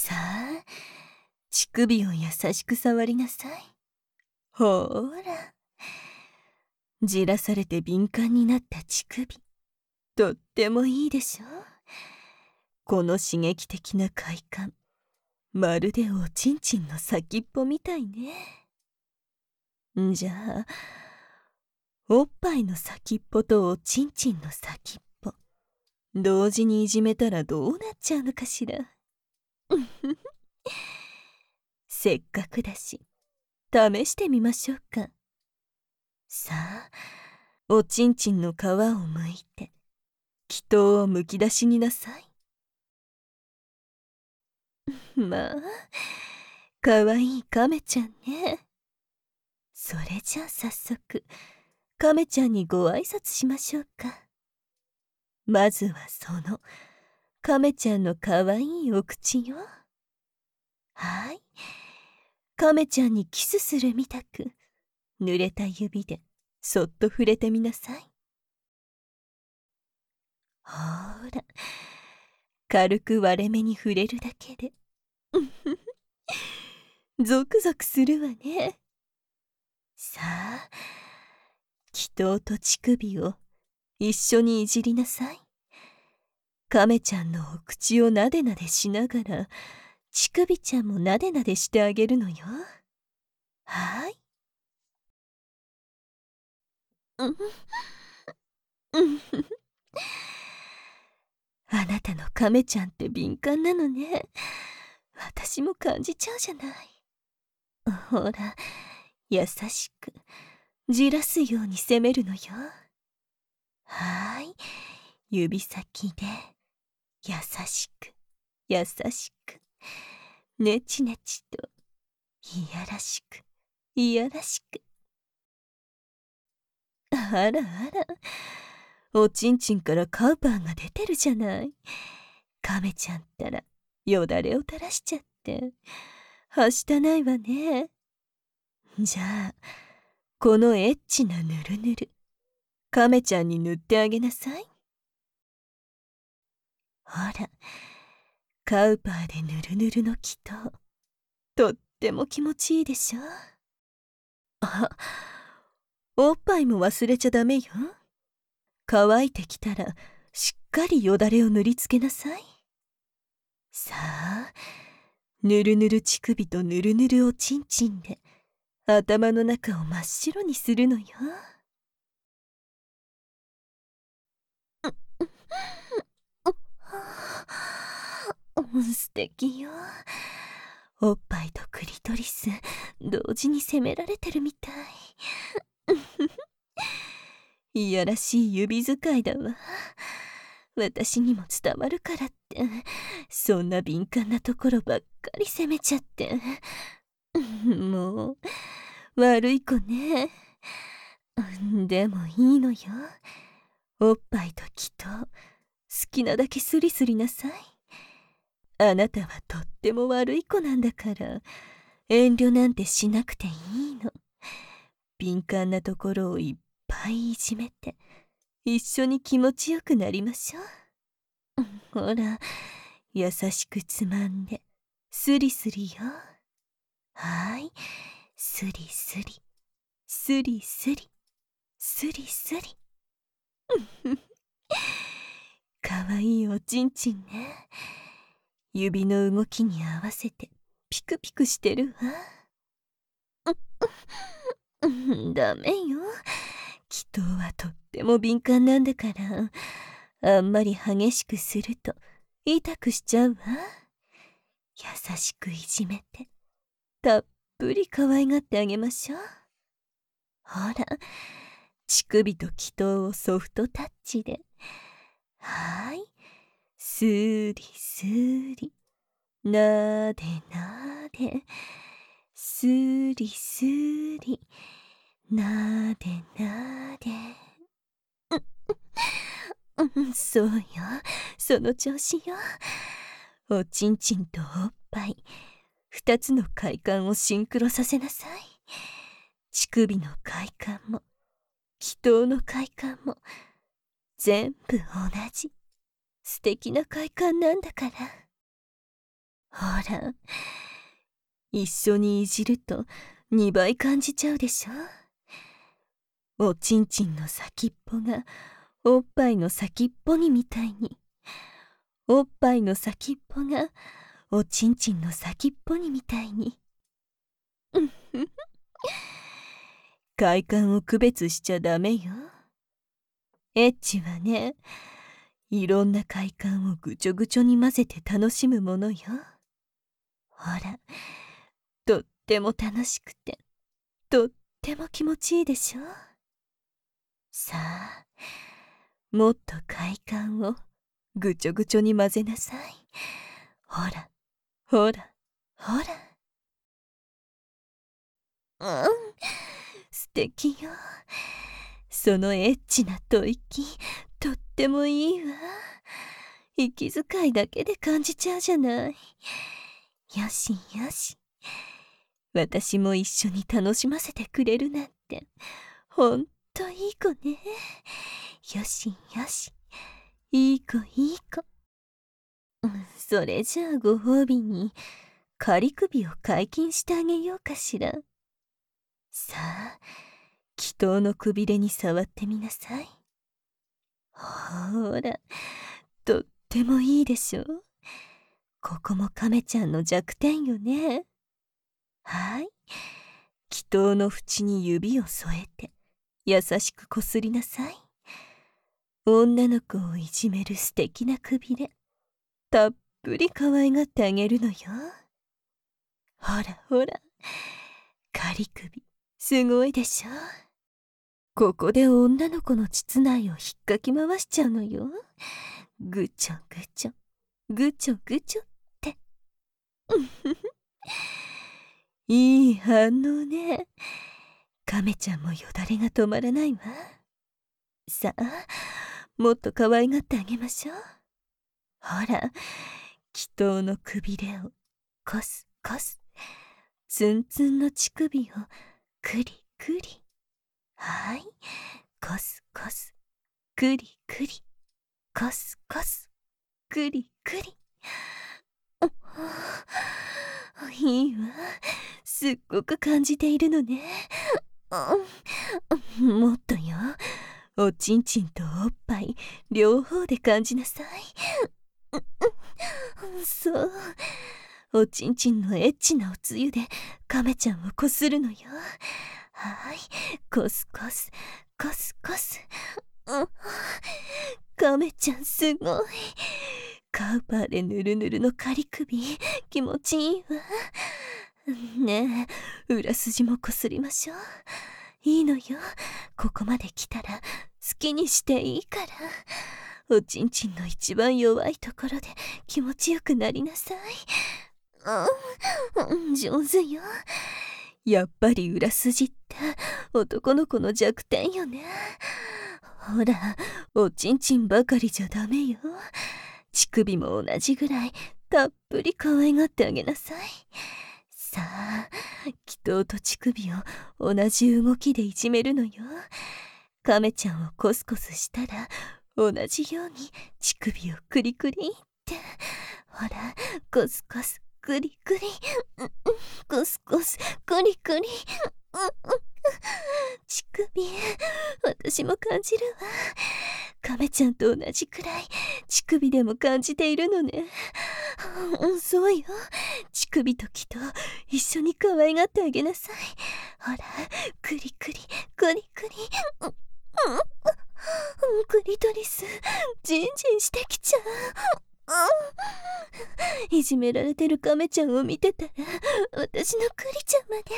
さあ、乳首を優しく触りなさい。ほーら。じらされて敏感になった乳首。とってもいいでしょ。この刺激的な快感。まるでおちんちんの先っぽみたいね。じゃあ、おっぱいの先っぽとおちんちんの先っぽ、同時にいじめたらどうなっちゃうのかしら。せっかくだし、試してみましょうか。さあ、おちんちんの皮をむいて、気筒をむき出しになさい。まあ、かわいいカメちゃんね。それじゃあ早速、カメちゃんにご挨拶しましょうか。まずはその、カメちゃんのかわいいお口よ。はい。カメちゃんにキスするみたく、濡れた指でそっと触れてみなさい。ほーら、軽く割れ目に触れるだけで、ゾクゾクするわね。さあ、気筒と乳首を一緒にいじりなさい。カメちゃんのお口をなでなでしながら、乳首ちゃんもなでなでしてあげるのよ。はい。うんうん。あなたのカメちゃんって敏感なのね。私も感じちゃうじゃない。ほら、優しく、じらすように攻めるのよ。はい。指先で、優しく、優しく、ねちねちと、いやらしく、いやらしく。あらあら、おちんちんからカウパーが出てるじゃない。カメちゃんったら、よだれを垂らしちゃって、はしたないわね。じゃあ、このエッチなぬるぬる、カメちゃんに塗ってあげなさい。ほら、カウパーでぬるぬるの気と、とっても気持ちいいでしょ。あ、おっぱいも忘れちゃダメよ。乾いてきたら、しっかりよだれを塗りつけなさい。さあ、ぬるぬる乳首とぬるぬるおちんちんで、頭の中を真っ白にするのよ。素敵よ。おっぱいとクリトリス同時に責められてるみたい。いやらしい指使いだわ。私にも伝わるからって、そんな敏感なところばっかり責めちゃって。もう悪い子ね。でもいいのよ。おっぱいと気と好きなだけスリスリなさい。あなたはとっても悪い子なんだから、遠慮なんてしなくていいの。敏感なところをいっぱいいじめて、一緒に気持ちよくなりましょう。ほら、優しくつまんで、スリスリよ。はい、スリスリ、スリスリ、スリスリ。かわいいおちんちんね。指の動きに合わせてピクピクしてるわ。ダメよ。気筒はとっても敏感なんだから、あんまり激しくすると痛くしちゃうわ。優しくいじめて、たっぷり可愛がってあげましょう。ほら、乳首と気筒をソフトタッチで。はい。スリスリ。なでなで。スリスリ。なでなで。そうよ。その調子よ。おちんちんとおっぱい。二つの快感をシンクロさせなさい。乳首の快感も、気筒の快感も、全部同じ。素敵な快感なんだから。 ほら、一緒にいじると2倍感じちゃうでしょ。おちんちんの先っぽがおっぱいの先っぽにみたいに、おっぱいの先っぽがおちんちんの先っぽにみたいに。快感を区別しちゃダメよ。エッチはね、いろんな快感をぐちょぐちょに混ぜて楽しむものよ。ほら、とっても楽しくて、とっても気持ちいいでしょ。さあ、もっと快感をぐちょぐちょに混ぜなさい。ほら、ほら、ほら。素敵よ。そのエッチな吐息、とってもいいわ。息遣いだけで感じちゃうじゃない。よしよし。私も一緒に楽しませてくれるなんて、ほんといい子ね。よしよし。いい子いい子。それじゃあご褒美に、仮首を解禁してあげようかしら。さあ、祈祷のくびれに触ってみなさい。ほら、とってもいいでしょ。ここも亀ちゃんの弱点よね。はい。祈祷の縁に指を添えて、優しくこすりなさい。女の子をいじめる素敵なくびれ、たっぷり可愛がってあげるのよ。ほらほら、仮首、すごいでしょ。ここで女の子の膣内を引っかき回しちゃうのよ。ぐちょぐちょ、ぐちょぐちょって。いい反応ね。亀ちゃんもよだれが止まらないわ。さあ、もっと可愛がってあげましょう。ほら、祈祷のくびれをコスコス、ツンツンの乳首をクリクリ。はい、コスコス、クリクリ、コスコス、クリクリ。いいわ、すっごく感じているのね。もっとよ、おちんちんとおっぱい両方で感じなさい。そう、おちんちんのエッチなおつゆで亀ちゃんをこするのよ。はい、コスコスコスコス。亀ちゃんすごい。カウパーでぬるぬるの仮首、気持ちいいわ。ねえ、裏筋もこすりましょう。いいのよ、ここまで来たら好きにしていいから。おちんちんの一番弱いところで気持ちよくなりなさい。上手よ。やっぱり裏筋って男の子の弱点よね。ほら、おちんちんばかりじゃダメよ。乳首も同じぐらいたっぷり可愛がってあげなさい。さあ、祈祷と乳首を同じ動きでいじめるのよ。亀ちゃんをコスコスしたら同じように乳首をクリクリって。ほら、コスコスクリクリ、コスコスクリクリ。乳首、私も感じるわ。亀ちゃんと同じくらい乳首でも感じているのね。そうよ、乳首と木と一緒に可愛がってあげなさい。ほら、クリクリクリクリ。クリトリスジンジンしてきちゃう。いじめられてる亀ちゃんを見てたら私のクリちゃんまで。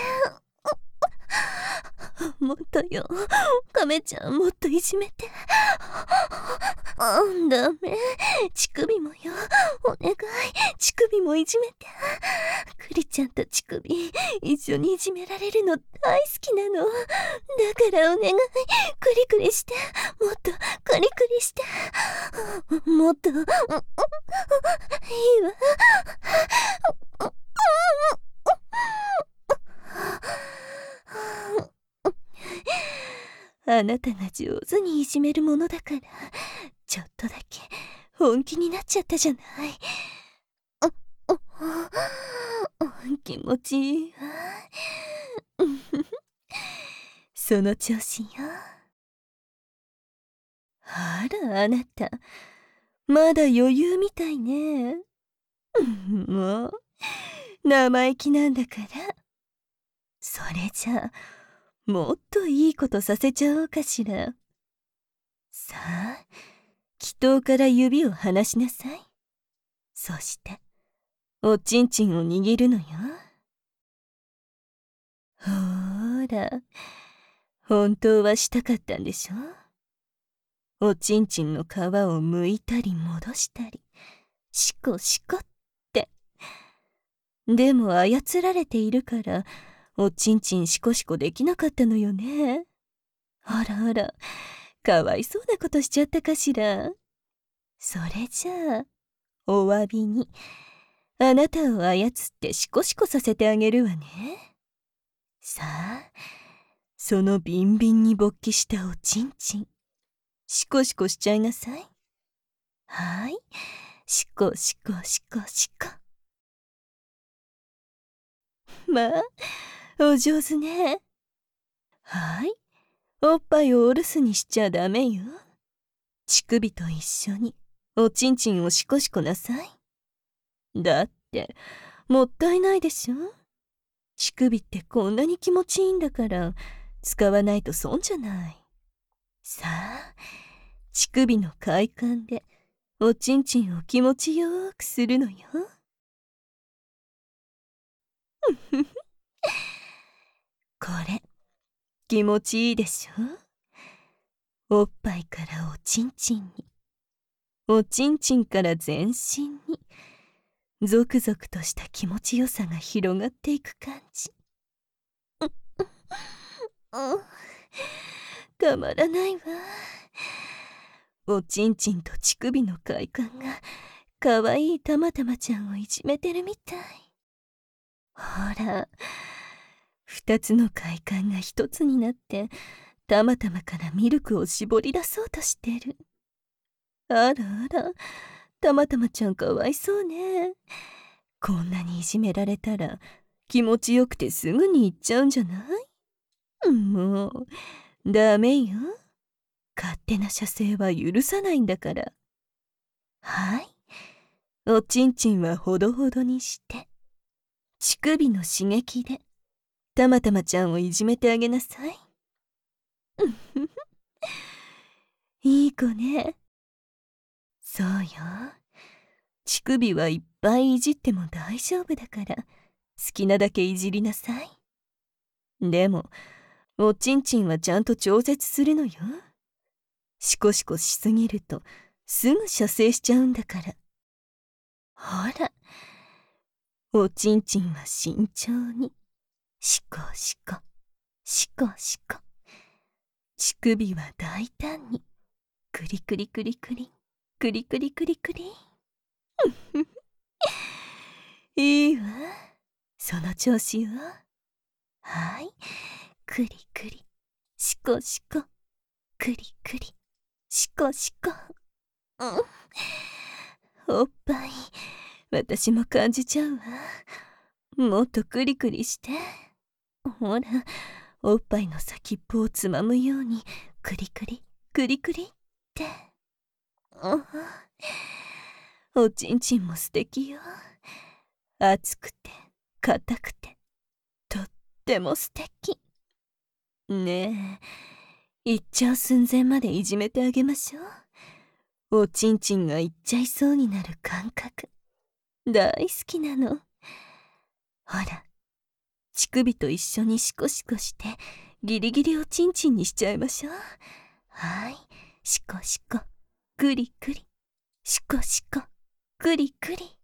もっとよ、亀ちゃんもっといじめて。ダメ、乳首もよ、お願い、乳首もいじめて。クリちゃんと乳首一緒にいじめられるの大好きなの。だからお願い、クリクリして、もっとクリクリして。もっといいわ。あなたが上手にいじめるものだから、ちょっとだけ本気になっちゃったじゃない。 気持ちいいわ。その調子よ。あら、あなた、まだ余裕みたいね。もう、生意気なんだから。それじゃあ、もっといいことさせちゃおうかしら。さあ、祈祷から指を離しなさい。そして、おちんちんを握るのよ。ほーら、本当はしたかったんでしょ。おちんちんの皮を剥いたり戻したり、シコシコって。でも操られているから、おちんちんシコシコできなかったのよね。あらあら、かわいそうなことしちゃったかしら。それじゃあ、お詫びに、あなたを操ってシコシコさせてあげるわね。さあ、そのビンビンに勃起したおちんちん、シコシコしちゃいなさい。はい、シコシコシコシコ。まあ、お上手ね。はい、おっぱいをお留守にしちゃダメよ。乳首と一緒におちんちんをシコシコなさい。だって、もったいないでしょ。乳首ってこんなに気持ちいいんだから、使わないと損じゃない。さあ、乳首の快感でおちんちんを気持ちよーくするのよ。これ、気持ちいいでしょ。おっぱいからおちんちんに、おちんちんから全身に、ゾクゾクとした気持ちよさが広がっていく感じ。たまらないわ。おちんちんと乳首の快感がかわいいたまたまちゃんをいじめてるみたい。ほら、二つの快感が一つになってたまたまからミルクを絞り出そうとしてる。あらあら、たまたまちゃんかわいそうね。こんなにいじめられたら気持ちよくてすぐに行っちゃうんじゃない？もうダメよ。勝手な射精は許さないんだから。はい、おちんちんはほどほどにして、乳首の刺激でたまたまちゃんをいじめてあげなさい。いい子ね。そうよ。乳首はいっぱいいじっても大丈夫だから、好きなだけいじりなさい。でも、おちんちんはちゃんと調節するのよ。シコシコしすぎると、すぐ射精しちゃうんだから。ほら、おちんちんは慎重に、シコシコ、シコシコ。乳首は大胆に、クリクリクリクリ、クリクリクリクリ。いいわ。その調子よ。はい。クリクリ、シコシコ、クリクリ、シコシコ。おっぱい、私も感じちゃうわ。もっとクリクリして。ほら、おっぱいの先っぽをつまむように、クリクリ、クリクリって。おちんちんも素敵よ。熱くて、硬くて、とっても素敵。ねえ、行っちゃう寸前までいじめてあげましょう。おちんちんが行っちゃいそうになる感覚。大好きなの。ほら、乳首と一緒にシコシコして、ギリギリおちんちんにしちゃいましょう。はい、シコシコ、クリクリ、シコシコ、クリクリ。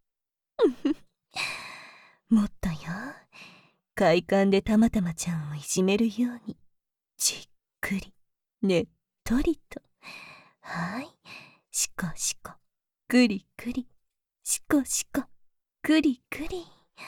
もっとよ、快感でたまたまちゃんをいじめるように、じっくり、ねっとりと。はい、シコシコ、クリクリ、シコシコ、クリクリ。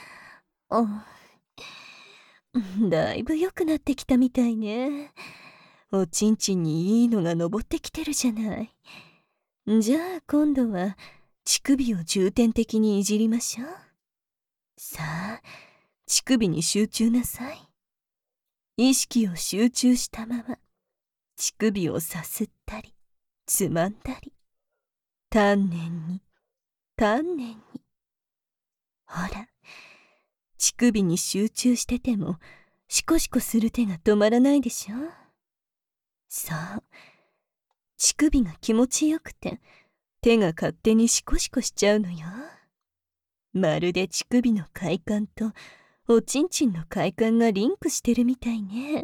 だいぶ良くなってきたみたいね。おちんちんにいいのが登ってきてるじゃない。じゃあ今度は乳首を重点的にいじりましょう。さあ、 乳首に集中なさい。意識を集中したまま、乳首をさすったり、つまんだり、丹念に、丹念に。ほら、乳首に集中してても、シコシコする手が止まらないでしょ。そう、乳首が気持ちよくて、手が勝手にシコシコしちゃうのよ。まるで乳首の快感とおちんちんの快感がリンクしてるみたいね。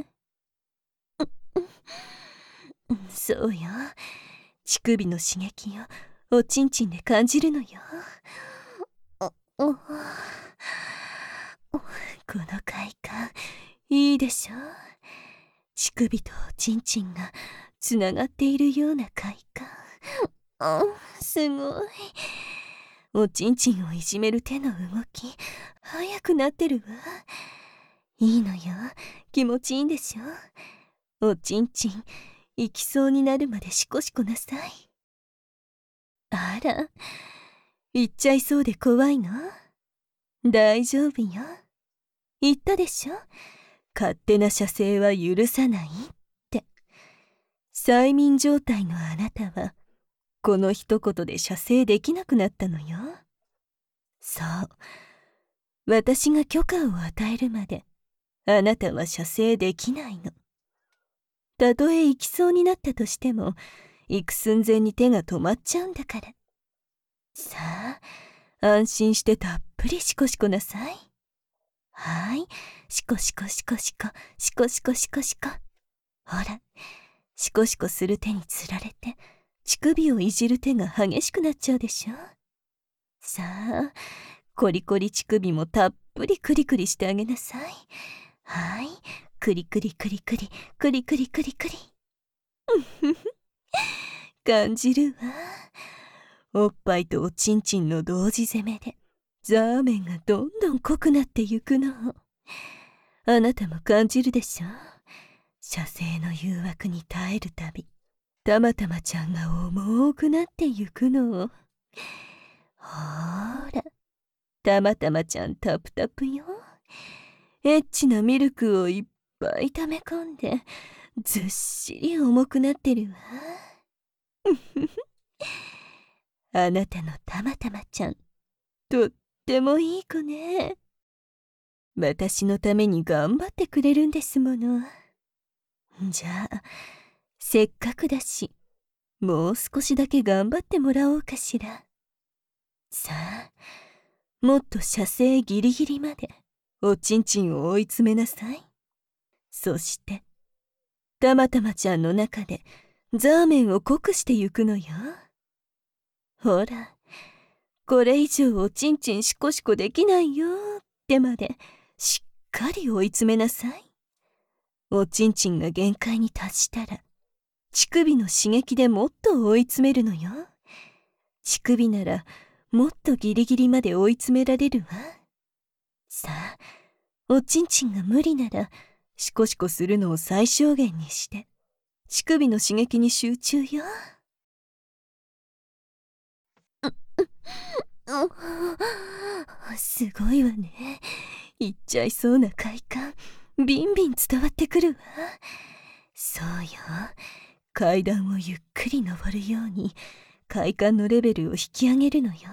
そうよ。乳首の刺激をおちんちんで感じるのよ。この快感、いいでしょ。乳首とおちんちんがつながっているような快感。すごい。おちんちんをいじめる手の動き、速くなってるわ。いいのよ。気持ちいいんでしょ。おちんちん、行きそうになるまでシコシコなさい。あら、行っちゃいそうで怖いの？大丈夫よ。言ったでしょ？勝手な射精は許さないって。催眠状態のあなたは、この一言で射精できなくなったのよ。そう。私が許可を与えるまで、あなたは射精できないの。たとえ行きそうになったとしても、行く寸前に手が止まっちゃうんだから。さあ、安心してたっぷりシコシコなさい。はい、シコシコシコシコ、シコシコシコシコ。ほら、シコシコする手につられて、乳首をいじる手が激しくなっちゃうでしょ。さあ、コリコリ乳首もたっぷりクリクリしてあげなさい。はい、クリクリクリクリ、クリクリクリクリ。感じるわ。おっぱいとおちんちんの同時攻めで、ザーメンがどんどん濃くなってゆくの。あなたも感じるでしょ。射精の誘惑に耐えるたび、たまたまちゃんが重くなってゆくの。ほーら、たまたまちゃんタプタプよ。エッチなミルクをいっぱい溜め込んで、ずっしり重くなってるわ。あなたのたまたまちゃん、とってもいい子ね。私のために頑張ってくれるんですもの。じゃあ、せっかくだし、もう少しだけ頑張ってもらおうかしら。さあ、もっと射精ギリギリまでおちんちんを追い詰めなさい。そして、たまたまちゃんの中でザーメンを濃くしてゆくのよ。ほら、これ以上おちんちんシコシコできないよってまでしっかり追い詰めなさい。おちんちんが限界に達したら、乳首の刺激でもっと追い詰めるのよ。乳首ならもっとギリギリまで追い詰められるわ。さあ、おちんちんが無理ならシコシコするのを最小限にして乳首の刺激に集中よ。すごいわね。いっちゃいそうな快感ビンビン伝わってくるわ。そうよ、階段をゆっくり登るように快感のレベルを引き上げるのよ。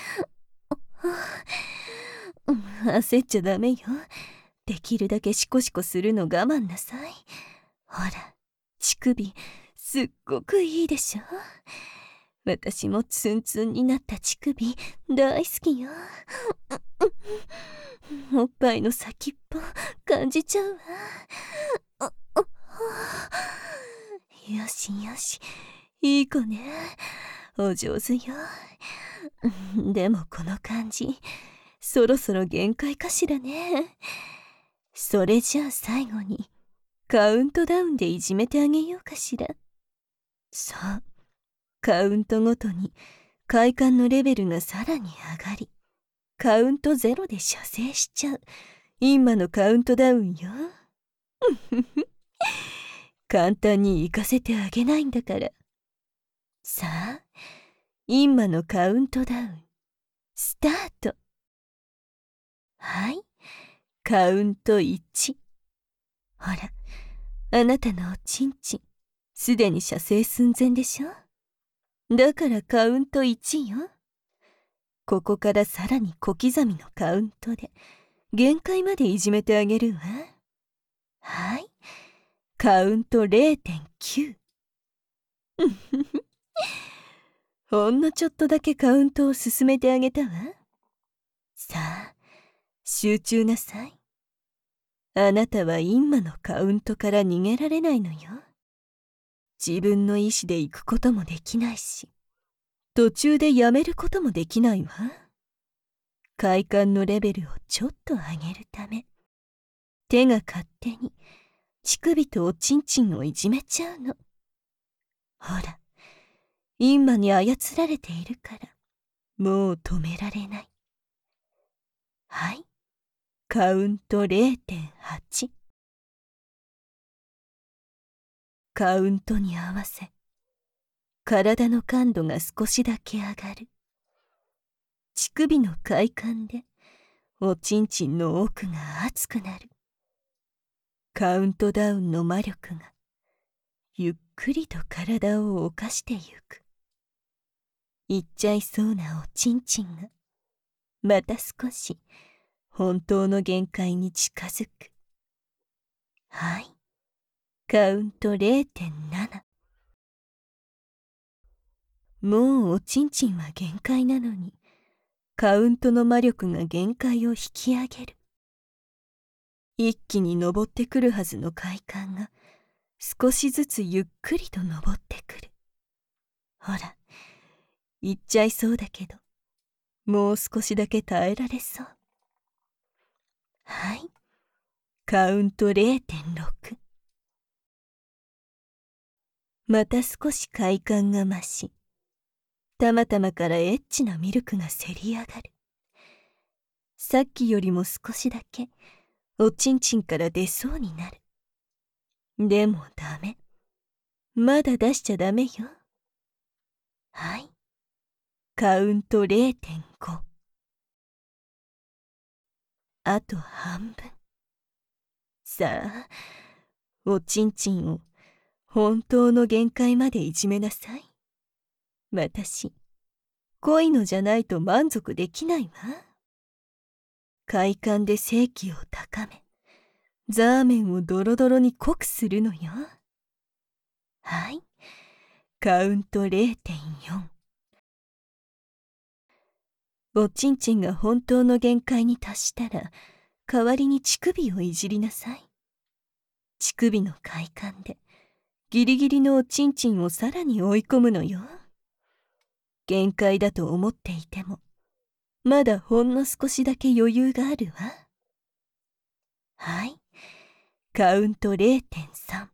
焦っちゃダメよ。できるだけシコシコするの我慢なさい。ほら、乳首すっごくいいでしょ。私もツンツンになった乳首大好きよ。おっぱいの先っぽ感じちゃうわ。よしよし、いい子ね。お上手よ。でもこの感じ、そろそろ限界かしらね。それじゃあ最後に、カウントダウンでいじめてあげようかしら。そう、カウントごとに快感のレベルがさらに上がり、カウント0で射精しちゃう今のカウントダウンよ。簡単に行かせてあげないんだから。さあ、今のカウントダウンスタート。はい、 カウント1。ほら、あなたのおちんちん、すでに射精寸前でしょ。だからカウント1よ。ここからさらに小刻みのカウントで、限界までいじめてあげるわ。はい。カウント 0.9。ほんのちょっとだけカウントを進めてあげたわ。さあ、集中なさい。あなたは今のカウントから逃げられないのよ。自分の意志で行くこともできないし、途中でやめることもできないわ。快感のレベルをちょっと上げるため、手が勝手に乳首とおちんちんをいじめちゃうの。ほら、今に操られているから、もう止められない。はい、カウント 0.8。カウントに合わせ、体の感度が少しだけ上がる。乳首の快感で、おちんちんの奥が熱くなる。カウントダウンの魔力が、ゆっくりと体を侵してゆく。いっちゃいそうなおちんちんが、また少し、本当の限界に近づく。はい。カウント 0.7。もうおちんちんは限界なのに、カウントの魔力が限界を引き上げる。一気に登ってくるはずの快感が、少しずつゆっくりと登ってくる。ほら、言っちゃいそうだけど、もう少しだけ耐えられそう。はい。カウント 0.6。また少し快感が増し、たまたまからエッチなミルクがせり上がる。さっきよりも少しだけおちんちんから出そうになる。でもダメ。まだ出しちゃダメよ。はい。カウント 0.5。あと半分。さあ、おちんちんを本当の限界までいじめなさい。私、恋のじゃないと満足できないわ。快感で性気を高め、ザーメンをドロドロに濃くするのよ。はい。カウント 0.4。おちんちんが本当の限界に達したら、代わりに乳首をいじりなさい。乳首の快感で、ギリギリのおちんちんをさらに追い込むのよ。限界だと思っていても、まだほんの少しだけ余裕があるわ。はい。カウント 0.3。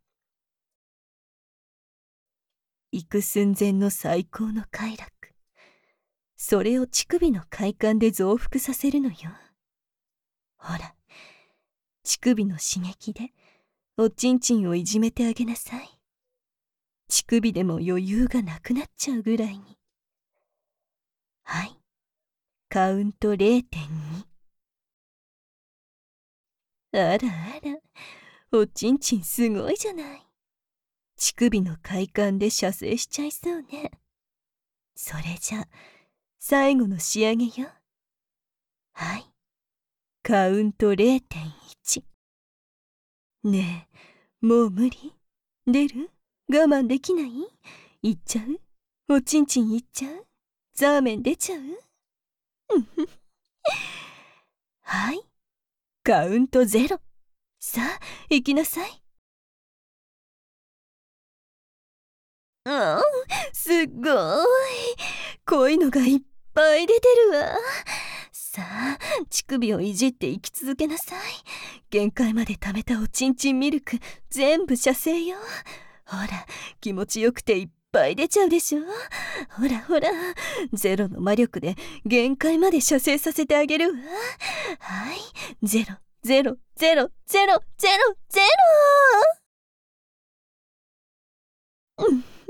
行く寸前の最高の快楽。それを乳首の快感で増幅させるのよ。ほら、乳首の刺激でおちんちんをいじめてあげなさい。乳首でも余裕がなくなっちゃうぐらいに。はい。カウント 0.2。あらあら、おちんちんすごいじゃない。乳首の快感で射精しちゃいそうね。それじゃ、最後の仕上げよ。はい。カウント 0.1。ねえ、もう無理？出る？我慢できない？いっちゃう？おちんちんいっちゃう？ザーメン出ちゃう？はい。カウント0。さあ、行きなさい。ああ、すっごーい。濃いのがいっぱい出てるわ。さあ、乳首をいじって生き続けなさい。限界まで溜めたおちんちんミルク、全部射精よ。ほら、気持ちよくていっぱい出ちゃうでしょ。ほらほら、ゼロの魔力で限界まで射精させてあげるわ。はい、ゼロ、ゼロ、ゼロ、ゼロ、ゼロ、ゼロ。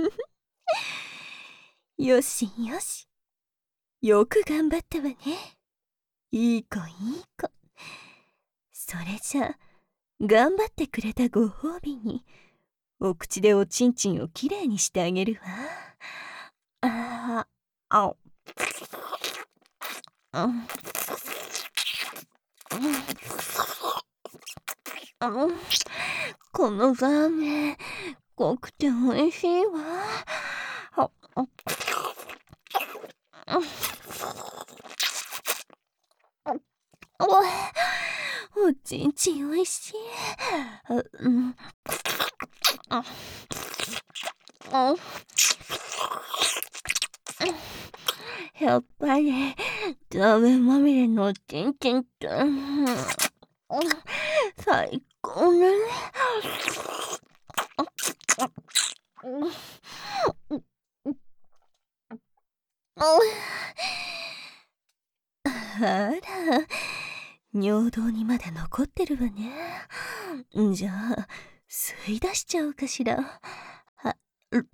よしよし。よく頑張ったわね。いい子いい子。 それじゃ頑張ってくれたご褒美にお口でおちんちんをきれいにしてあげるわ。ああ、あ、うん、うん、このラーメン濃くておいしいわ。あ、あ、おちんちんおいしい。うん、あ、あ、やっぱりラーメンまみれのおちんちんって、最高ね。あら、尿道にまだ残ってるわね。じゃあ吸い出しちゃおうかしら。は、う、